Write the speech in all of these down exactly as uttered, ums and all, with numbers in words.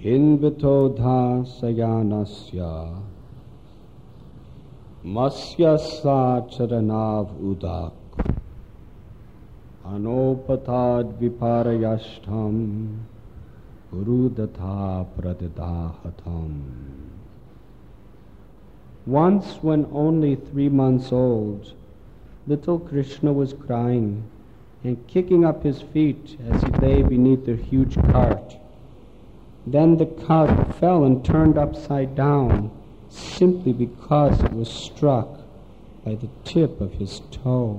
Hinvitodha sayanasya masya sacharanav udak anopatad viparayashtam gurudatha pradidahatam. Once, when only three months old, little Krishna was crying and kicking up his feet as he lay beneath a huge cart. Then the cart fell and turned upside down simply because it was struck by the tip of his toe.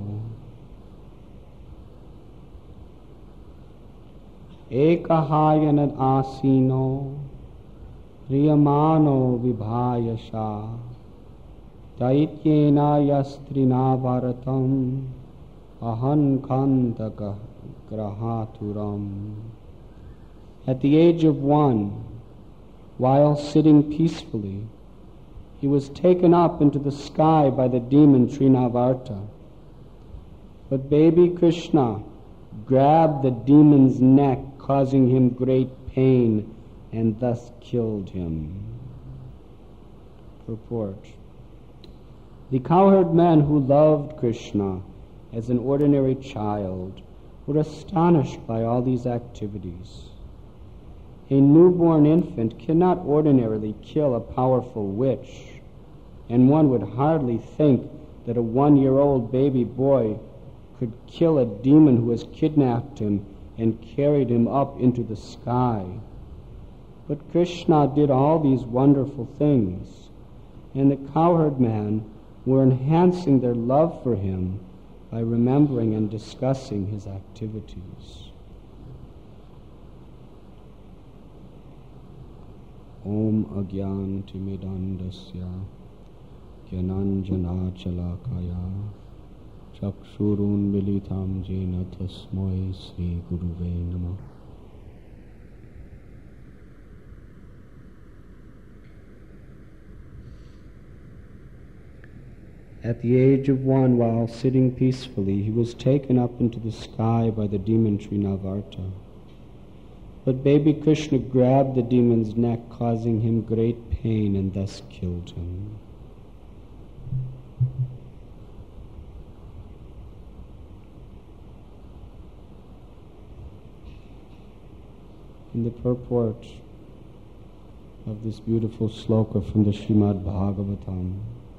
Ekahayanad asino riyamano vibhayasha daityena yastrina bharatam ahan kantaka grahaturam. At the age of one, while sitting peacefully, he was taken up into the sky by the demon Trinavarta. But baby Krishna grabbed the demon's neck, causing him great pain, and thus killed him. Purport. The cowherd men who loved Krishna as an ordinary child were astonished by all these activities. A newborn infant cannot ordinarily kill a powerful witch, and one would hardly think that a one-year-old baby boy could kill a demon who has kidnapped him and carried him up into the sky. But Krishna did all these wonderful things, and the cowherd men were enhancing their love for him by remembering and discussing his activities. Om Agyan Timidandasya Gyananjana Chalakaya Chakshurun Militam Jena Tasmai Sri Guruve Namah. At the age of one, while sitting peacefully, he was taken up into the sky by the demon Trinavarta. But baby Krishna grabbed the demon's neck, causing him great pain, and thus killed him. In the purport of this beautiful sloka from the Srimad Bhagavatam,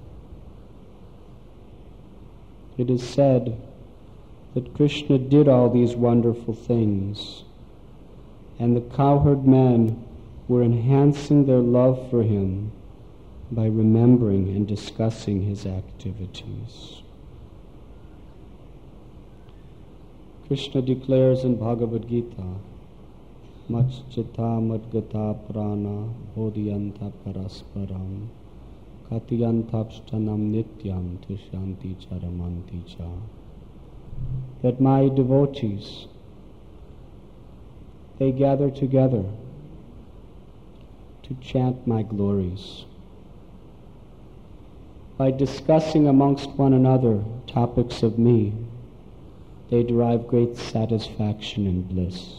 it is said that Krishna did all these wonderful things, and the cowherd men were enhancing their love for him by remembering and discussing his activities. Krishna declares in Bhagavad Gita, Machchita madgata prana bodhyanta parasparam katiyantapshtanam nityam tushanti charamanti cha. That my devotees, they gather together to chant my glories. By discussing amongst one another topics of me, they derive great satisfaction and bliss.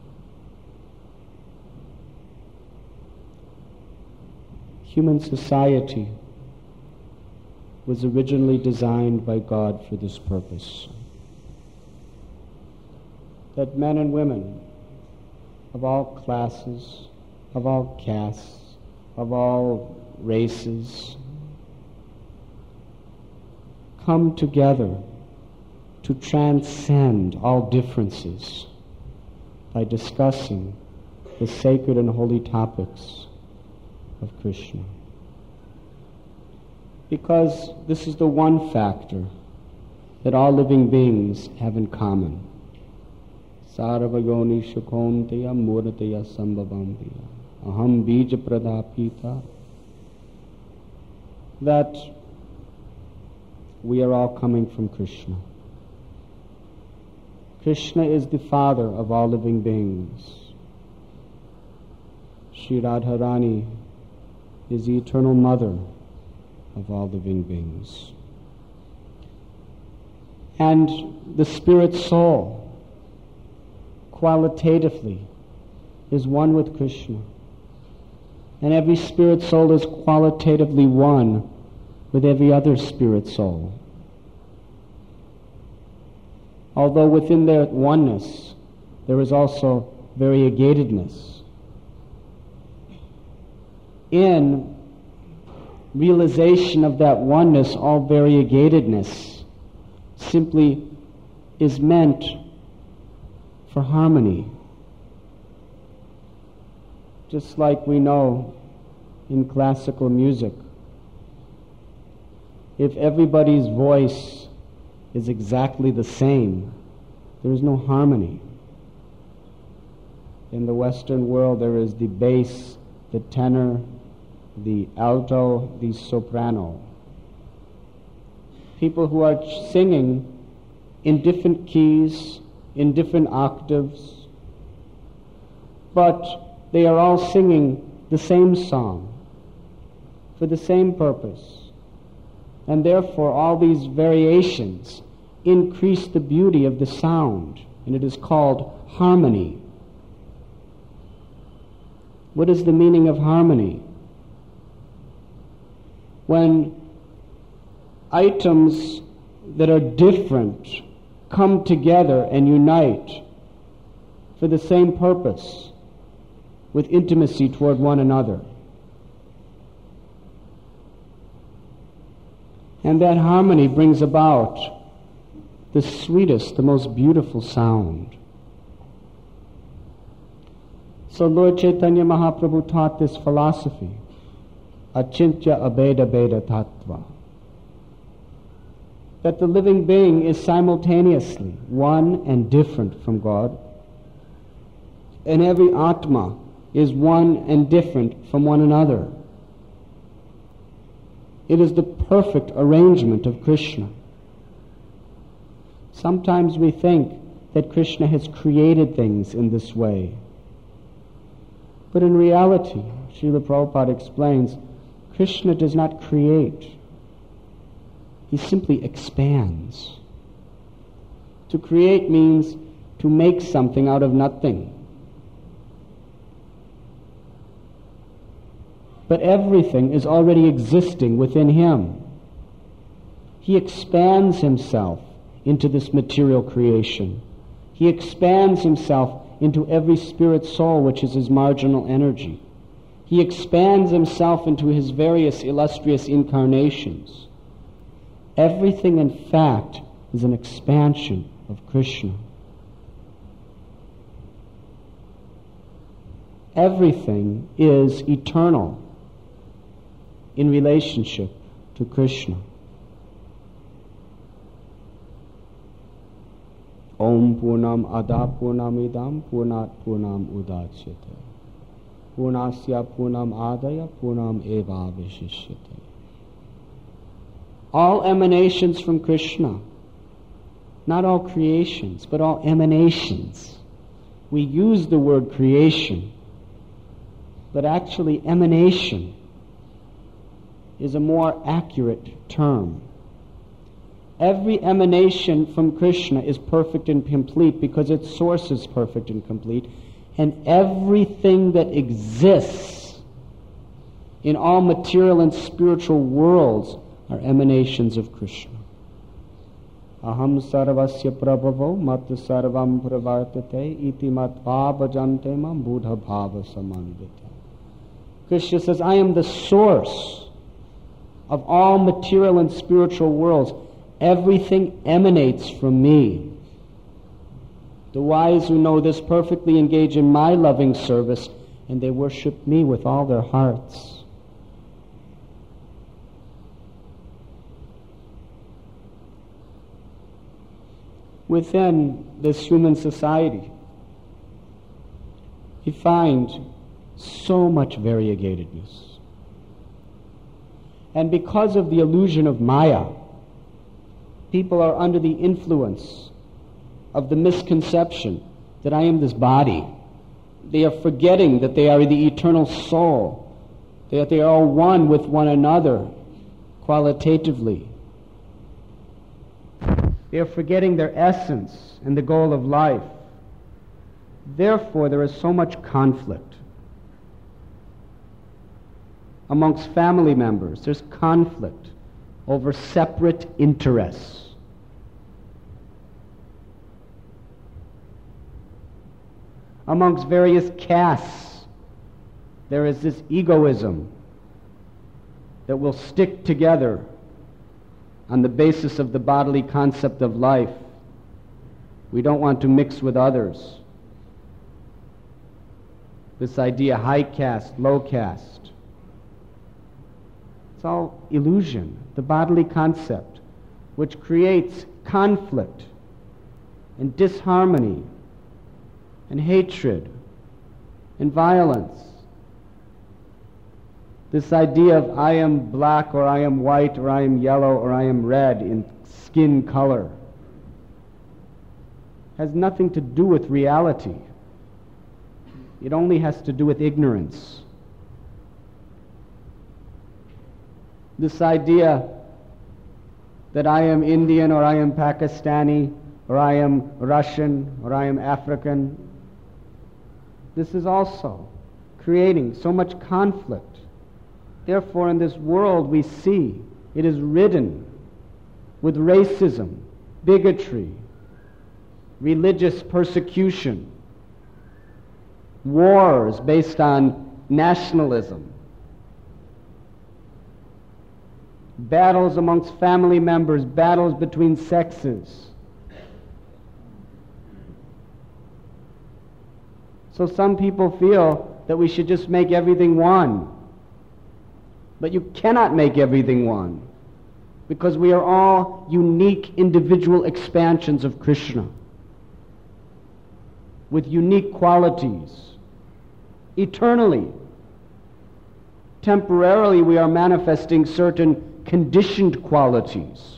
Human society was originally designed by God for this purpose. That men and women of all classes, of all castes, of all races, come together to transcend all differences by discussing the sacred and holy topics of Krishna. Because this is the one factor that all living beings have in common. Sarvayoni Shukonteya Murteya Sambhavampiya Aham Bija Pradapita. That we are all coming from Krishna. Krishna is the father of all living beings. Sri Radharani is the eternal mother of all living beings. And the spirit soul, qualitatively, is one with Krishna. And every spirit soul is qualitatively one with every other spirit soul. Although within their oneness, there is also variegatedness. In realization of that oneness, all variegatedness simply is meant for harmony. Just like we know in classical music, if everybody's voice is exactly the same, there is no harmony. In the Western world, there is the bass, the tenor, the alto, the soprano. People who are singing in different keys, in different octaves, but they are all singing the same song for the same purpose. And therefore, all these variations increase the beauty of the sound, and it is called harmony. What is the meaning of harmony? When items that are different come together and unite for the same purpose, with intimacy toward one another. And that harmony brings about the sweetest, the most beautiful sound. So Lord Chaitanya Mahaprabhu taught this philosophy, Achintya Abheda Bheda Tattva, that the living being is simultaneously one and different from God, and every Atma is one and different from one another. It is the perfect arrangement of Krishna. Sometimes we think that Krishna has created things in this way. But in reality, Srila Prabhupada explains, Krishna does not create. He simply expands. To create means to make something out of nothing. But everything is already existing within him. He expands himself into this material creation. He expands himself into every spirit soul, which is his marginal energy. He expands himself into his various illustrious incarnations. Everything, in fact, is an expansion of Krishna. Everything is eternal in relationship to Krishna. Om Purnam Ada Purnam Idam Purnat Purnam Udachyate Purnasya Purnam Adaya Purnam Eva Vishishyate. All emanations from Krishna, not all creations, but all emanations. We use the word creation, but actually emanation is a more accurate term. Every emanation from Krishna is perfect and complete because its source is perfect and complete, and everything that exists in all material and spiritual worlds are emanations of Krishna. Aham sarvasya prabhavo mat sarvam pravartate iti mat bhava mam buddha bhava samandita. Krishna says, I am the source of all material and spiritual worlds. Everything emanates from me. The wise who know this perfectly engage in my loving service, and they worship me with all their hearts. Within this human society, you find so much variegatedness. And because of the illusion of Maya, people are under the influence of the misconception that I am this body. They are forgetting that they are the eternal soul, that they are all one with one another qualitatively. They are forgetting their essence and the goal of life. Therefore, there is so much conflict. amongst family members. There's conflict over separate interests. Amongst various castes, there is this egoism that will stick together on the basis of the bodily concept of life. We don't want to mix with others. This idea, high caste, low caste, it's all illusion, the bodily concept, which creates conflict and disharmony and hatred and violence. This idea of I am black or I am white or I am yellow or I am red in skin color has nothing to do with reality. It only has to do with ignorance. This idea that I am Indian or I am Pakistani or I am Russian or I am African, this is also creating so much conflict. Therefore, in this world we see it is ridden with racism, bigotry, religious persecution, wars based on nationalism, battles amongst family members, battles between sexes. So some people feel that we should just make everything one. But you cannot make everything one, because we are all unique individual expansions of Krishna with unique qualities. Eternally, temporarily we are manifesting certain conditioned qualities.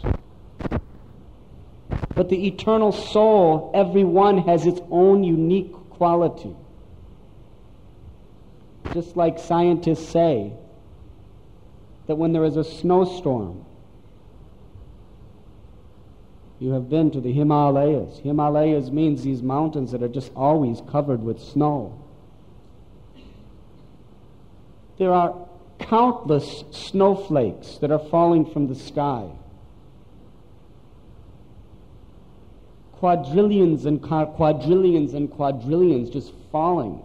But the eternal soul, every one has its own unique quality. Just like scientists say, that when there is a snowstorm, you have been to the Himalayas. Himalayas means these mountains that are just always covered with snow. There are countless snowflakes that are falling from the sky. Quadrillions and quadrillions and quadrillions just falling.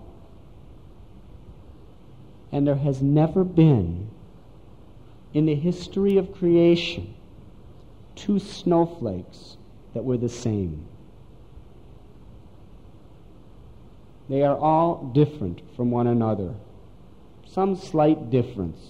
And there has never been in the history of creation two snowflakes that were the same. They are all different from one another. Some slight difference.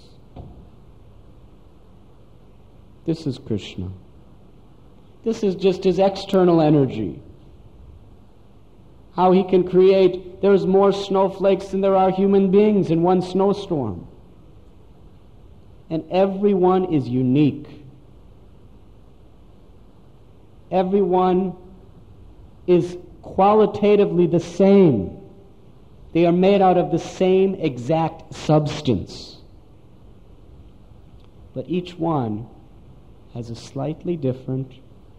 This is Krishna. This is just his external energy. How he can create, there's more snowflakes than there are human beings in one snowstorm. And everyone is unique. Everyone is qualitatively the same. They are made out of the same exact substance. But each one has a slightly different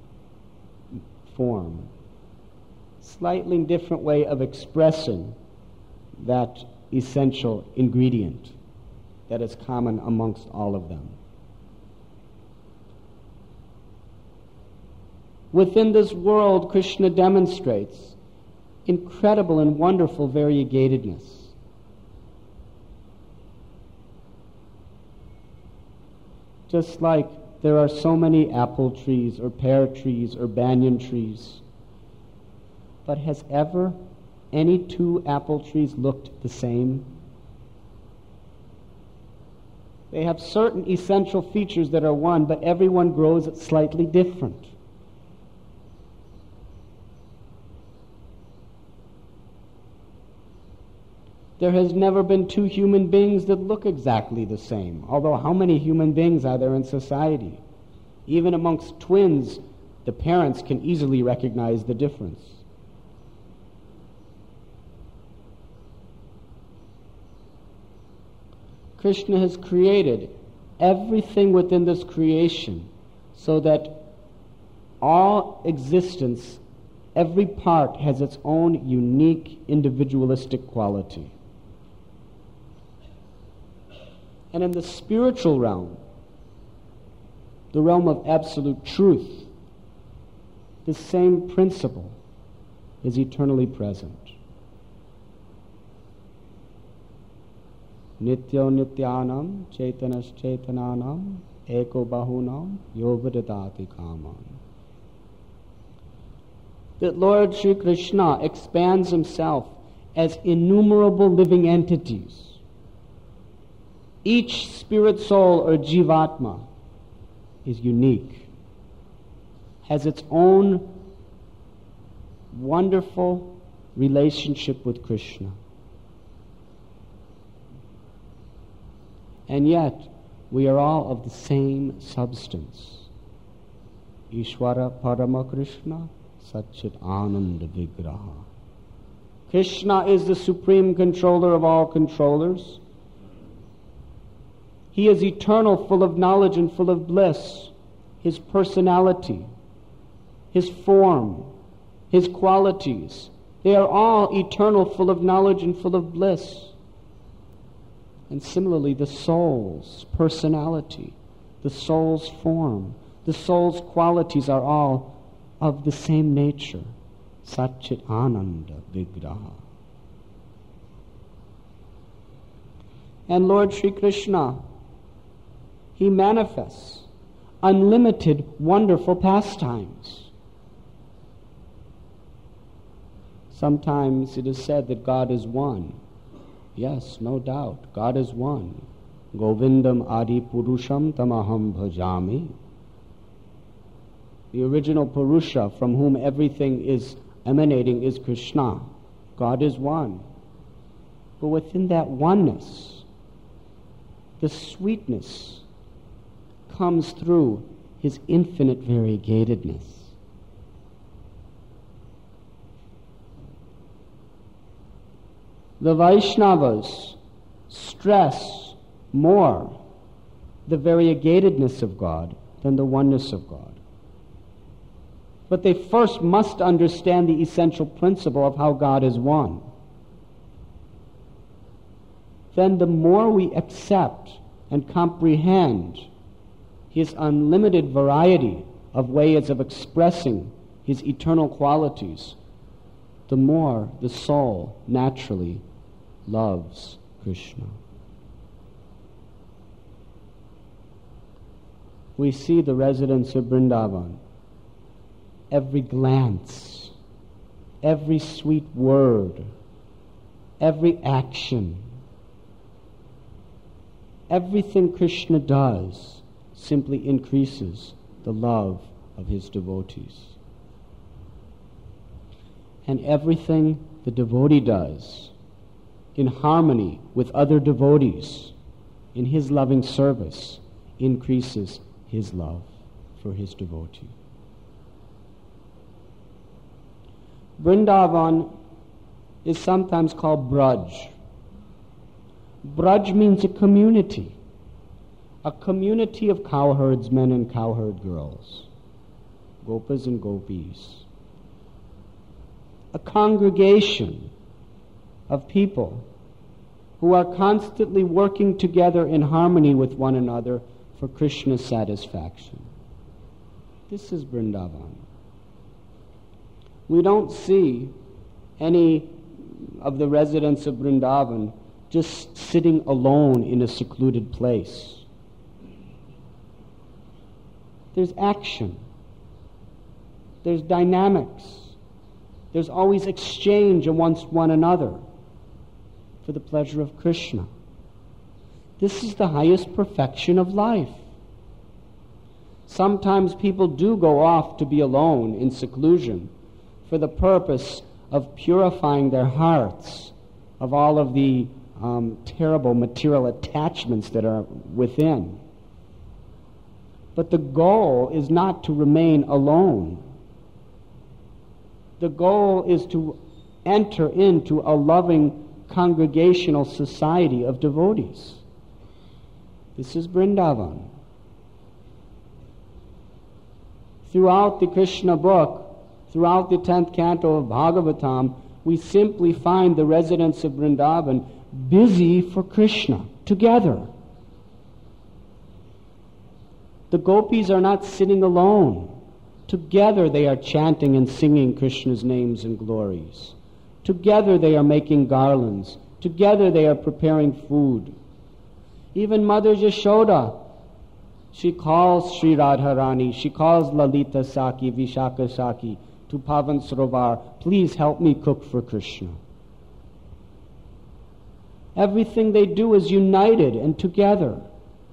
form, slightly different way of expressing that essential ingredient that is common amongst all of them. Within this world, Krishna demonstrates incredible and wonderful variegatedness. Just like there are so many apple trees or pear trees or banyan trees, but has ever any two apple trees looked the same? They have certain essential features that are one, but everyone grows slightly different. There has never been two human beings that look exactly the same. Although how many human beings are there in society? Even amongst twins, the parents can easily recognize the difference. Krishna has created everything within this creation so that all existence, every part has its own unique individualistic quality. And in the spiritual realm, the realm of absolute truth, the same principle is eternally present. Nityo nityanam chaitanas chaitananam eko bahunam yovidadati kamam. That Lord Sri Krishna expands himself as innumerable living entities. Each spirit soul or jivatma is unique, has its own wonderful relationship with Krishna. And yet, we are all of the same substance. Ishvara Parama Krishna Satchit Ananda Vigraha. Krishna is the supreme controller of all controllers. He is eternal, full of knowledge and full of bliss. His personality, his form, his qualities, they are all eternal, full of knowledge and full of bliss. And similarly, the soul's personality, the soul's form, the soul's qualities are all of the same nature. Satchit Ananda Vigraha. And Lord Sri Krishna, he manifests unlimited, wonderful pastimes. Sometimes it is said that God is one. Yes, no doubt, God is one. Govindam Adi Purusham Tamaham Bhajami. The original Purusha from whom everything is emanating is Krishna. God is one. But within that oneness, the sweetness comes through his infinite variegatedness. The Vaishnavas stress more the variegatedness of God than the oneness of God. But they first must understand the essential principle of how God is one. Then the more we accept and comprehend his unlimited variety of ways of expressing his eternal qualities, the more the soul naturally loves Krishna. We see the residents of Vrindavan. Every glance, every sweet word, every action, everything Krishna does simply increases the love of his devotees. And everything the devotee does in harmony with other devotees in his loving service increases his love for his devotee. Vrindavan is sometimes called Braj. Braj means a community. A community of cowherdsmen and cowherd girls, gopas and gopis. A congregation of people who are constantly working together in harmony with one another for Krishna's satisfaction. This is Vrindavan. We don't see any of the residents of Vrindavan just sitting alone in a secluded place. There's action. There's dynamics. There's always exchange amongst one another for the pleasure of Krishna. This is the highest perfection of life. Sometimes people do go off to be alone in seclusion for the purpose of purifying their hearts of all of the um, terrible material attachments that are within. But the goal is not to remain alone. The goal is to enter into a loving congregational society of devotees. This is Vrindavan. Throughout the Krishna book, throughout the tenth canto of Bhagavatam, we simply find the residents of Vrindavan busy for Krishna, together, The gopis are not sitting alone. Together they are chanting and singing Krishna's names and glories. Together they are making garlands. Together they are preparing food. Even Mother Yashoda, she calls Sri Radharani, she calls Lalita Saki, Vishaka Saki to Pavan Sarovar, please help me cook for Krishna. Everything they do is united and together.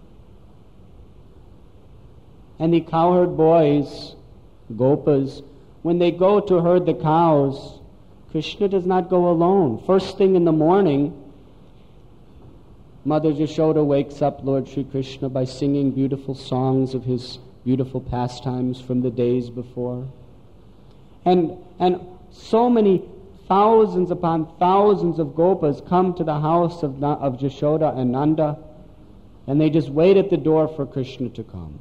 And the cowherd boys, gopas, when they go to herd the cows, Krishna does not go alone. First thing in the morning, Mother Yashoda wakes up Lord Sri Krishna by singing beautiful songs of his beautiful pastimes from the days before. And, and so many thousands upon thousands of gopas come to the house of, of Yashoda and Nanda, and they just wait at the door for Krishna to come.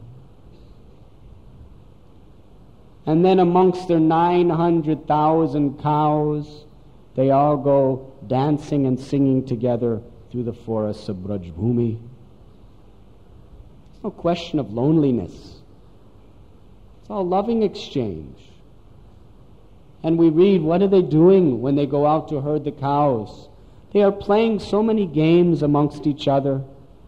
And then amongst their nine hundred thousand cows, they all go dancing and singing together through the forests of Brajbhumi. It's no question of loneliness. It's all loving exchange. And we read, what are they doing when they go out to herd the cows? They are playing so many games amongst each other.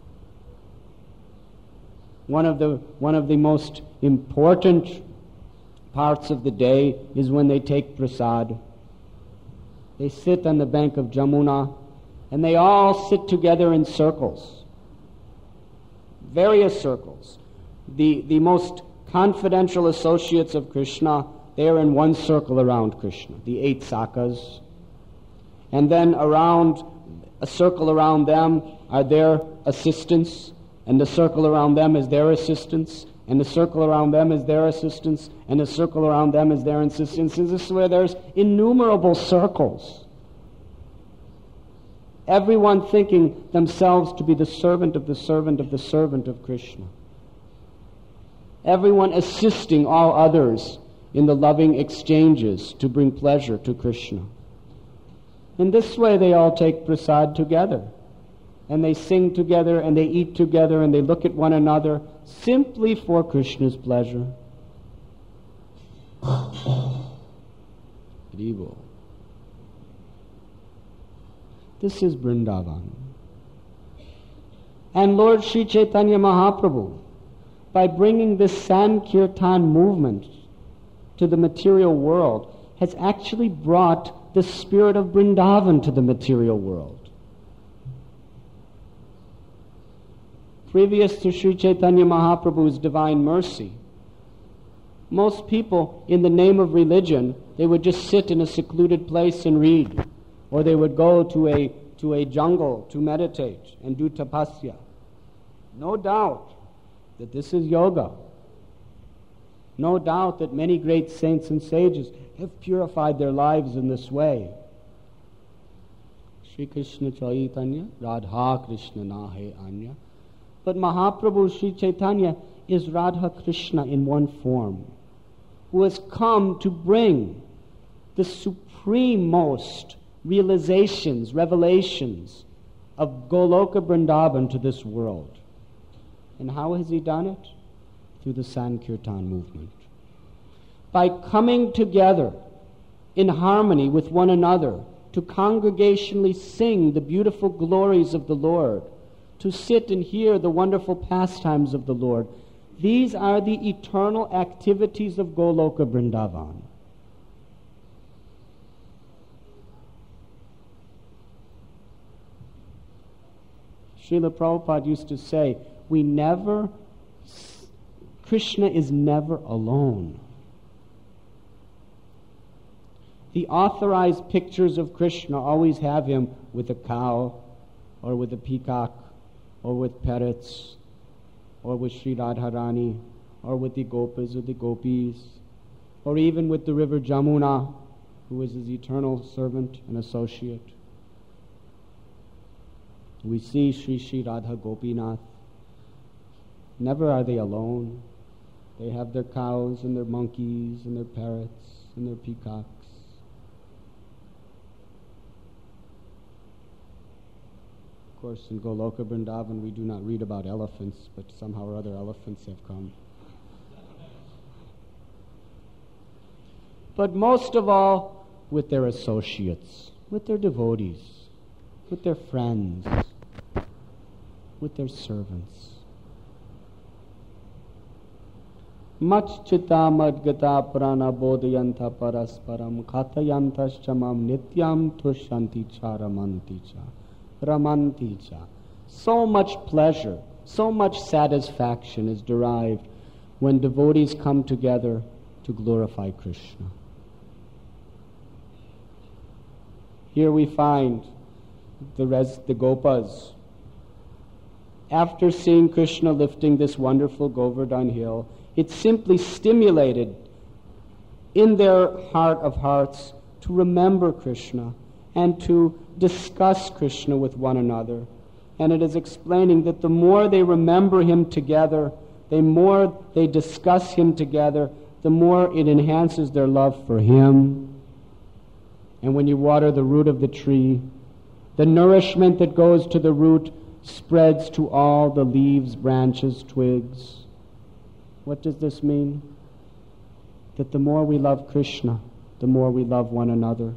One of the, one of the most important parts of the day is when they take prasad. They sit on the bank of Jamuna, and they all sit together in circles, various circles. The, the most confidential associates of Krishna, they are in one circle around Krishna, the eight sakas. And then around, a circle around them are their assistants, and the circle around them is their assistants, and the circle around them is their assistants, and the circle around them is their assistants. And this is where there's innumerable circles. Everyone thinking themselves to be the servant of the servant of the servant of Krishna. Everyone assisting all others in the loving exchanges to bring pleasure to Krishna. In this way they all take prasad together. And they sing together, and they eat together, and they look at one another simply for Krishna's pleasure. Haribo. This is Vrindavan. And Lord Sri Chaitanya Mahaprabhu, by bringing this Sankirtan movement to the material world, has actually brought the spirit of Vrindavan to the material world. Previous to Sri Chaitanya Mahaprabhu's divine mercy, most people, in the name of religion, they would just sit in a secluded place and read, or they would go to a to a jungle to meditate and do tapasya. No doubt that this is yoga. No doubt that many great saints and sages have purified their lives in this way. Shri Krishna Chaitanya, Radha Krishna Nahe Anya. But Mahaprabhu Sri Chaitanya is Radha Krishna in one form, who has come to bring the supreme-most realizations, revelations of Goloka Vrindavan to this world. And how has he done it? Through the Sankirtan movement. By coming together in harmony with one another to congregationally sing the beautiful glories of the Lord, to sit and hear the wonderful pastimes of the Lord. These are the eternal activities of Goloka Vrindavan. Srila Prabhupada used to say, we never, Krishna is never alone. The authorized pictures of Krishna always have him with a cow, or with a peacock, or with parrots, or with Sri Radharani, or with the gopas or the gopis, or even with the river Jamuna, who is his eternal servant and associate. We see Sri Sri Radha Gopinath. Never are they alone. They have their cows and their monkeys and their parrots and their peacocks. Of course, in Goloka Vrindavan, we do not read about elephants, but somehow or other elephants have come. But most of all, with their associates, with their devotees, with their friends, with their servants. Machchita madgata prana bodhayanta parasparam katayantaschamam nityam tushanti cha ramanti cha ramanti cha. So much pleasure, so much satisfaction is derived when devotees come together to glorify Krishna. Here we find the, res- the Gopas, after seeing Krishna lifting this wonderful Govardhan hill, it simply stimulated in their heart of hearts to remember Krishna and to discuss Krishna with one another. And it is explaining that the more they remember him together, the more they discuss him together, the more it enhances their love for him. And when you water the root of the tree, the nourishment that goes to the root spreads to all the leaves, branches, twigs. What does this mean? That the more we love Krishna, the more we love one another.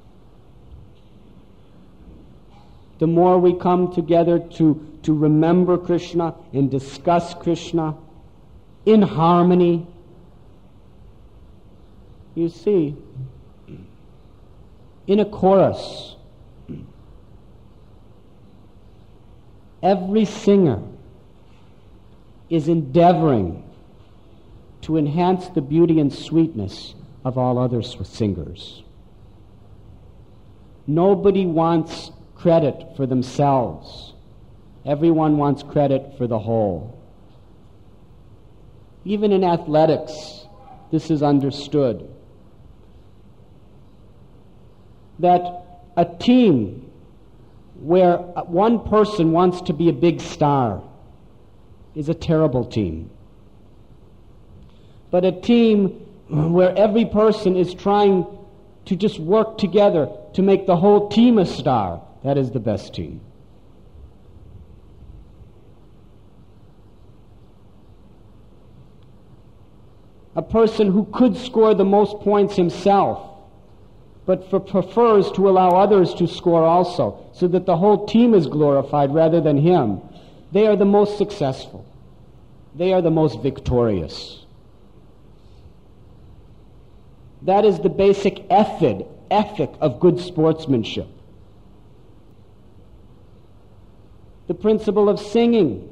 The more we come together to, to remember Krishna and discuss Krishna in harmony. You see, in a chorus, every singer is endeavoring to enhance the beauty and sweetness of all other singers. Nobody wants credit for themselves. Everyone wants credit for the whole. Even in athletics, this is understood. That a team where one person wants to be a big star is a terrible team. But a team where every person is trying to just work together to make the whole team a star, that is the best team. A person who could score the most points himself, but for prefers to allow others to score also, so that the whole team is glorified rather than him, they are the most successful. They are the most victorious. That is the basic ethic, ethic of good sportsmanship. The principle of singing.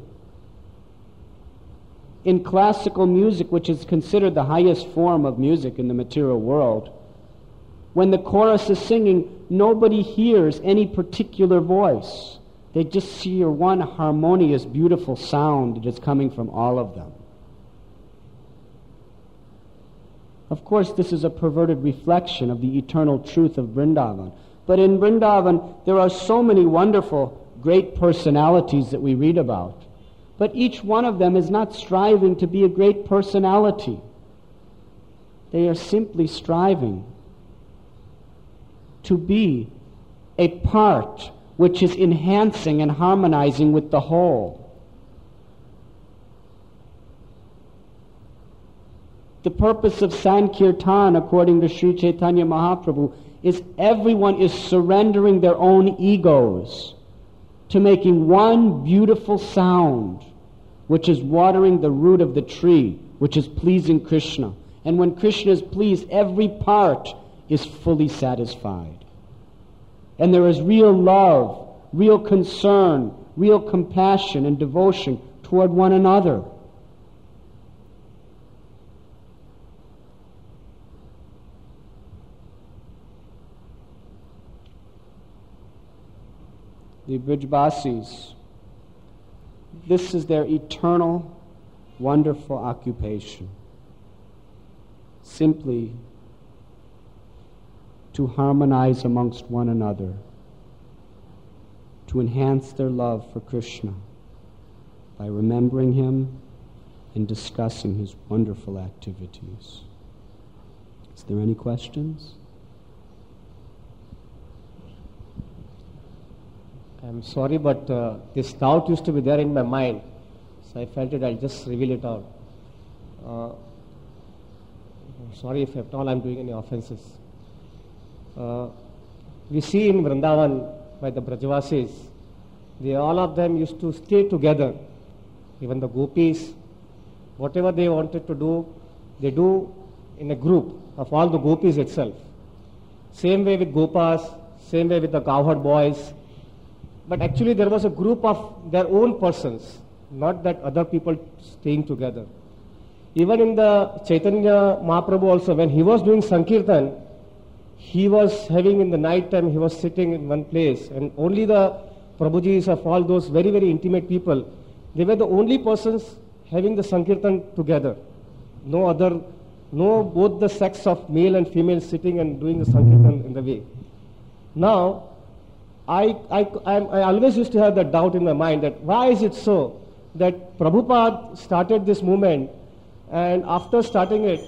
In classical music, which is considered the highest form of music in the material world, when the chorus is singing, nobody hears any particular voice. They just hear one harmonious, beautiful sound that is coming from all of them. Of course, this is a perverted reflection of the eternal truth of Vrindavan. But in Vrindavan, there are so many wonderful, great personalities that we read about. But each one of them is not striving to be a great personality. They are simply striving to be a part which is enhancing and harmonizing with the whole. The purpose of Sankirtan, according to Sri Chaitanya Mahaprabhu, is everyone is surrendering their own egos to making one beautiful sound, which is watering the root of the tree, which is pleasing Krishna. And when Krishna is pleased, every part is fully satisfied. And there is real love, real concern, real compassion and devotion toward one another. The Brijbasis, this is their eternal, wonderful occupation. Simply to harmonize amongst one another, to enhance their love for Krishna by remembering him and discussing his wonderful activities. Is there any questions? I'm sorry, but uh, this doubt used to be there in my mind, so I felt it, I'll just reveal it out. Uh, sorry if at all I'm doing any offenses. Uh, we see in Vrindavan by the Brajavasis, they, all of them used to stay together. Even the gopis, whatever they wanted to do, they do in a group of all the gopis itself. Same way with gopas, same way with the cowherd boys. But actually there was a group of their own persons, not that other people staying together. Even in the Chaitanya Mahaprabhu also, when he was doing Sankirtan, he was having in the night time, he was sitting in one place, and only the Prabhujis of all those very, very intimate people, they were the only persons having the Sankirtan together. No other, no both the sex of male and female sitting and doing the Sankirtan in the way. Now, I, I, I, I always used to have that doubt in my mind that why is it so that Prabhupada started this movement, and after starting it,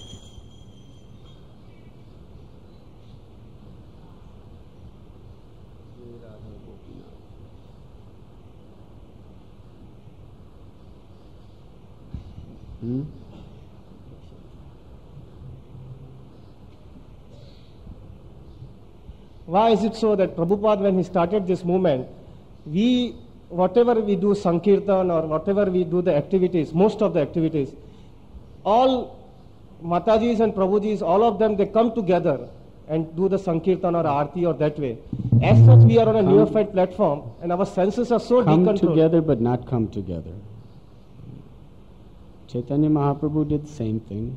Hmm? why is it so that Prabhupada, when he started this movement, we, whatever we do Sankirtan or whatever we do the activities, most of the activities, all Matajis and Prabhujis, all of them, they come together and do the Sankirtan or Aarti or that way. As such, we are on a Come- neophyte platform and our senses are so Come decontrolled. together but not come together. Chaitanya Mahaprabhu did the same thing.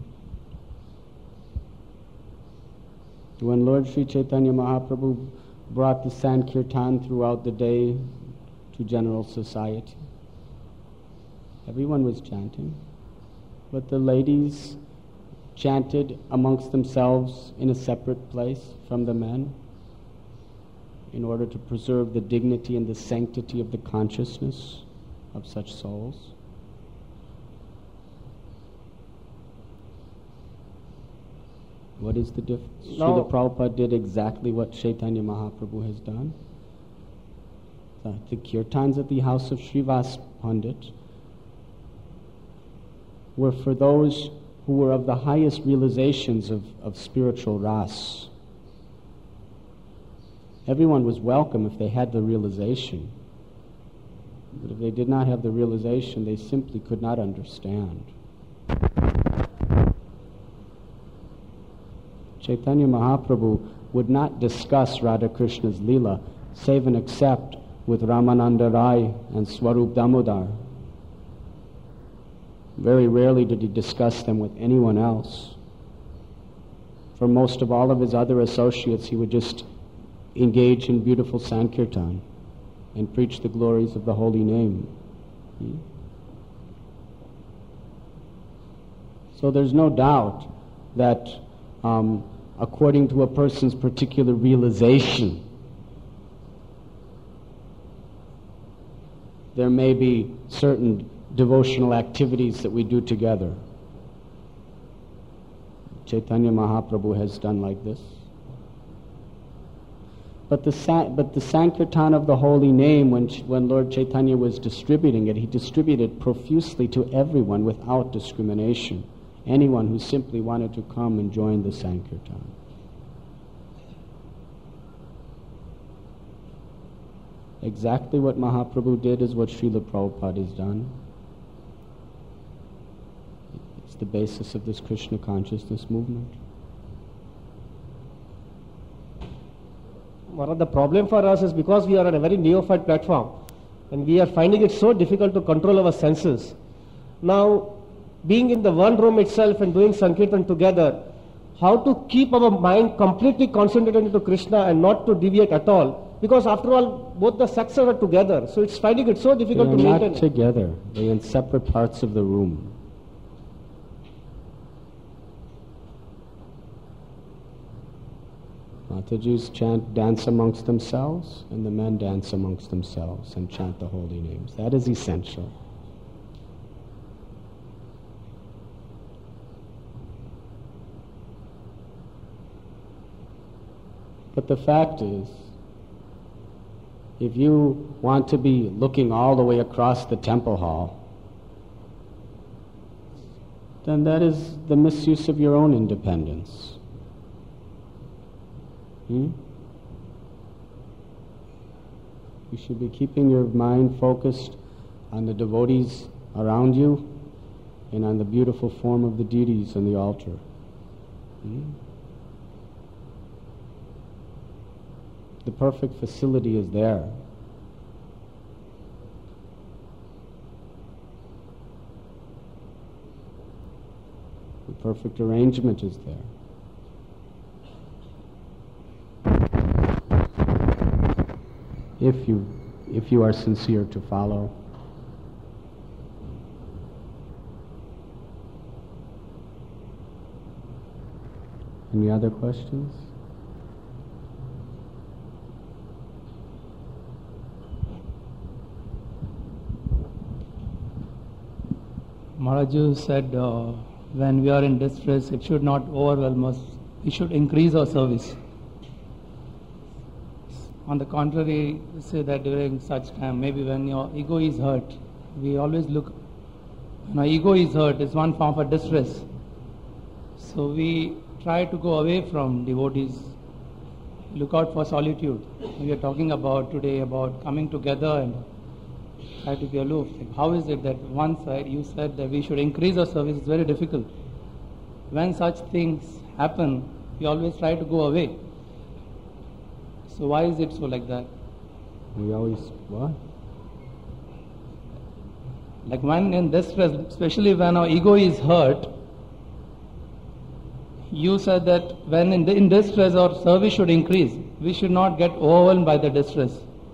When Lord Sri Chaitanya Mahaprabhu brought the Sankirtan throughout the day to general society, everyone was chanting. But the ladies chanted amongst themselves in a separate place from the men in order to preserve the dignity and the sanctity of the consciousness of such souls. What is the difference? Now- Srila Prabhupada did exactly what Chaitanya Mahaprabhu has done. The, the kirtans at the house of Srivas Pandit were for those who were of the highest realizations of, of spiritual ras. Everyone was welcome if they had the realization. But if they did not have the realization, they simply could not understand. Chaitanya Mahaprabhu would not discuss Radha Krishna's Leela save and except with Ramananda Rai and Swarup Damodar. Very rarely did he discuss them with anyone else. For most of all of his other associates, he would just engage in beautiful Sankirtan and preach the glories of the holy name. Hmm? So there's no doubt that um, according to a person's particular realization, there may be certain devotional activities that we do together. Chaitanya Mahaprabhu has done like this. But the, sa- but the Sankirtan of the holy name, when, Ch- when Lord Chaitanya was distributing it, he distributed profusely to everyone without discrimination. Anyone who simply wanted to come and join the Sankirtan. Exactly what Mahaprabhu did is what Srila Prabhupada has done. It's the basis of this Krishna consciousness movement. One of the problem for us is because we are on a very neophyte platform and we are finding it so difficult to control our senses. Now, being in the one room itself and doing Sankirtan together, how to keep our mind completely concentrated into Krishna and not to deviate at all, because after all, both the sexes are together, so it's finding it so They difficult are to not maintain. together. They are in separate parts of the room. Matajis chant, dance amongst themselves, and the men dance amongst themselves and chant the holy names. That is essential. But the fact is If you want to be looking all the way across the temple hall, then that is the misuse of your own independence. Hmm? You should be keeping your mind focused on the devotees around you and on the beautiful form of the deities on the altar. Hmm? The perfect facility is there. The perfect arrangement is there. If you, if you are sincere to follow. Any other questions? Maharaj said uh, when we are in distress, it should not overwhelm us. We should increase our service. On the contrary, say that during such time, maybe when your ego is hurt, we always look, when our ego is hurt, it's one form of distress. So we try to go away from devotees, look out for solitude. We are talking about today about coming together and try to be aloof. Like how is it that one side you said that we should increase our service? It's very difficult. When such things happen, we always try to go away. So why is it so like that? We always, what? Like when in distress, especially when our ego is hurt, you said that when in, in distress our service should increase. We should not get overwhelmed by the distress.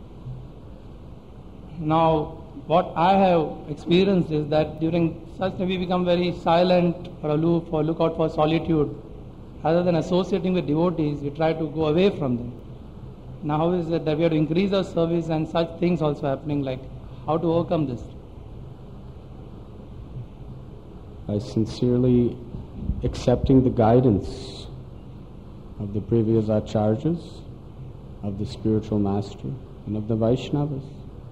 Now, what I have experienced is that during such time we become very silent or aloof or look out for solitude. Rather than associating with devotees, we try to go away from them. Now how is it that we have to increase our service and such things also happening, like how to overcome this? By sincerely accepting the guidance of the previous acharyas, of the spiritual master, and of the Vaishnavas.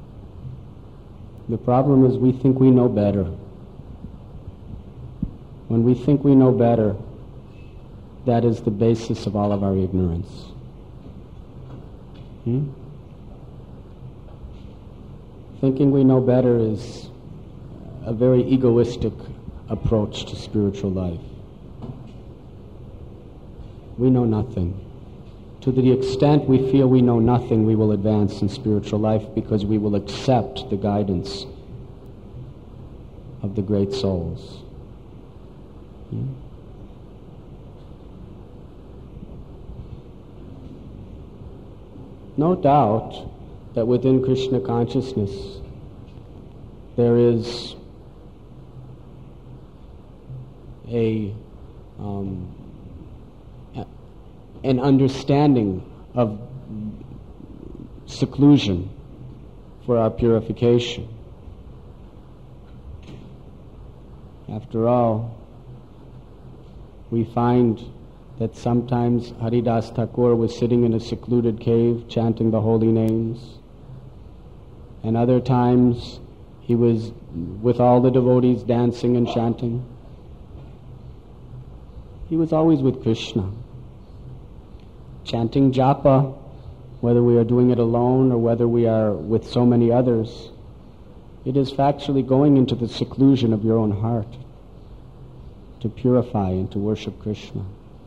The problem is we think we know better. When we think we know better, that is the basis of all of our ignorance. Hmm? Thinking we know better is a very egoistic approach to spiritual life. We know nothing. To the extent we feel we know nothing, we will advance in spiritual life because we will accept the guidance of the great souls. Hmm? No doubt that within Krishna consciousness there is a, um, a an understanding of seclusion for our purification. After all, we find that sometimes Haridas Thakur was sitting in a secluded cave chanting the holy names, and other times he was with all the devotees dancing and chanting. He was always with Krishna. Chanting japa, whether we are doing it alone or whether we are with so many others, it is factually going into the seclusion of your own heart to purify and to worship Krishna.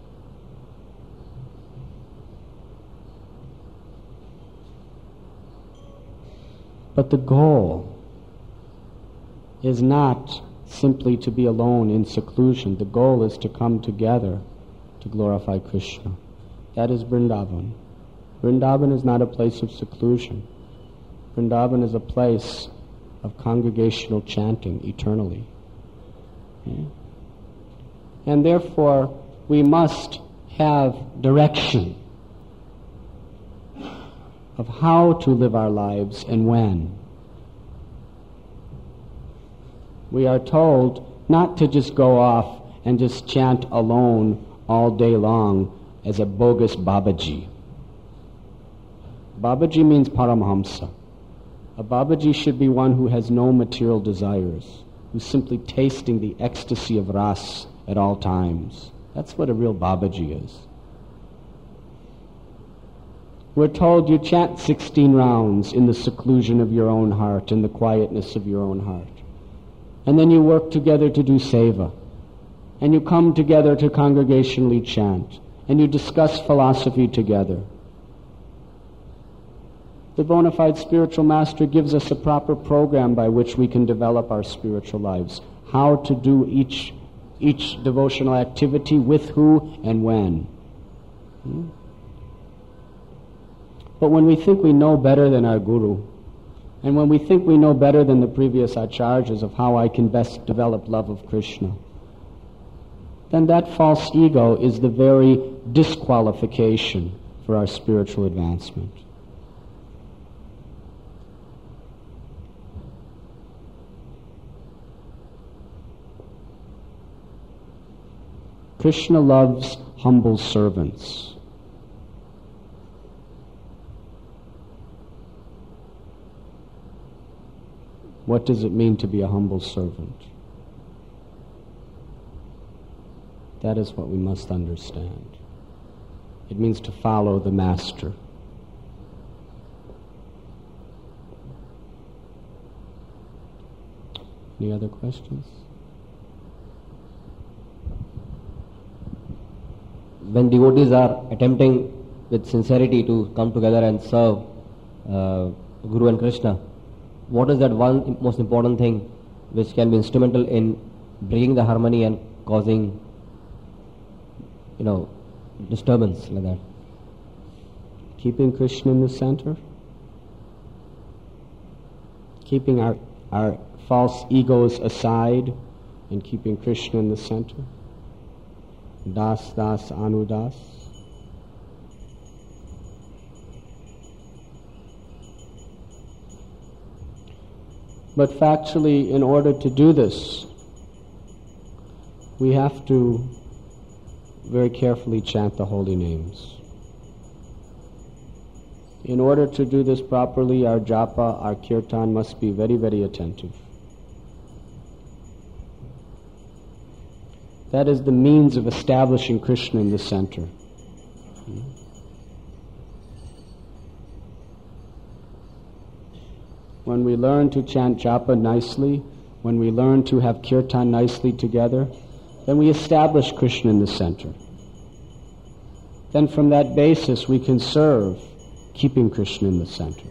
But the goal is not simply to be alone in seclusion. The goal is to come together to glorify Krishna. That is Vrindavan. Vrindavan is not a place of seclusion. Vrindavan is a place of congregational chanting eternally. Okay? And therefore, we must have direction of how to live our lives and when. We are told not to just go off and just chant alone all day long as a bogus Babaji. Babaji means Paramhamsa. A Babaji should be one who has no material desires, who's simply tasting the ecstasy of ras at all times. That's what a real Babaji is. We're told you chant sixteen rounds in the seclusion of your own heart, in the quietness of your own heart. And then you work together to do seva. And you come together to congregationally chant. And you discuss philosophy together. The bona fide spiritual master gives us a proper program by which we can develop our spiritual lives. How to do each, each devotional activity, with who and when. Hmm? But when we think we know better than our guru, and when we think we know better than the previous acharyas of how I can best develop love of Krishna, then that false ego is the very disqualification for our spiritual advancement. Krishna loves humble servants. What does it mean to be a humble servant? That is what we must understand. It means to follow the master. Any other questions? When devotees are attempting with sincerity to come together and serve uh, Guru and Krishna, what is that one most important thing which can be instrumental in bringing the harmony and causing, you know, disturbance like that? Keeping Krishna in the center. Keeping our, our false egos aside and keeping Krishna in the center. Das, das, anudas. But factually, in order to do this, we have to very carefully chant the holy names. In order to do this properly, our japa, our kirtan must be very, very attentive. That is the means of establishing Krishna in the center. When we learn to chant japa nicely, when we learn to have kirtan nicely together, then we establish Krishna in the center. Then from that basis we can serve, keeping Krishna in the center.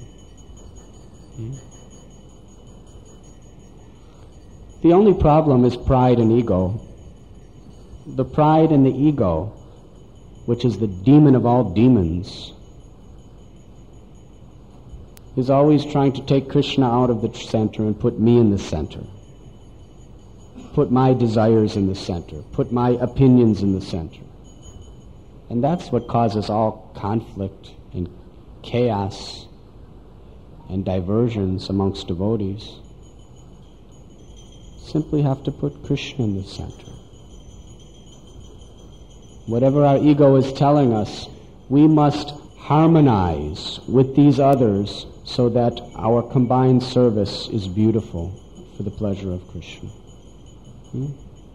The only problem is pride and ego. The pride and the ego, which is the demon of all demons, is always trying to take Krishna out of the center and put me in the center. Put my desires in the center. Put my opinions in the center. And that's what causes all conflict and chaos and diversions amongst devotees. Simply have to put Krishna in the center. Whatever our ego is telling us, we must harmonize with these others so that our combined service is beautiful for the pleasure of Krishna. Hmm?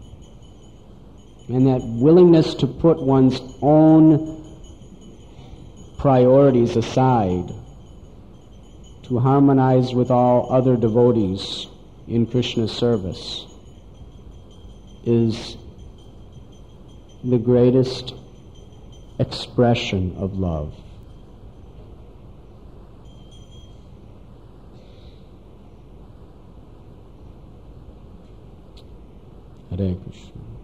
And that willingness to put one's own priorities aside to harmonize with all other devotees in Krishna's service is the greatest expression of love. Hare Krishna.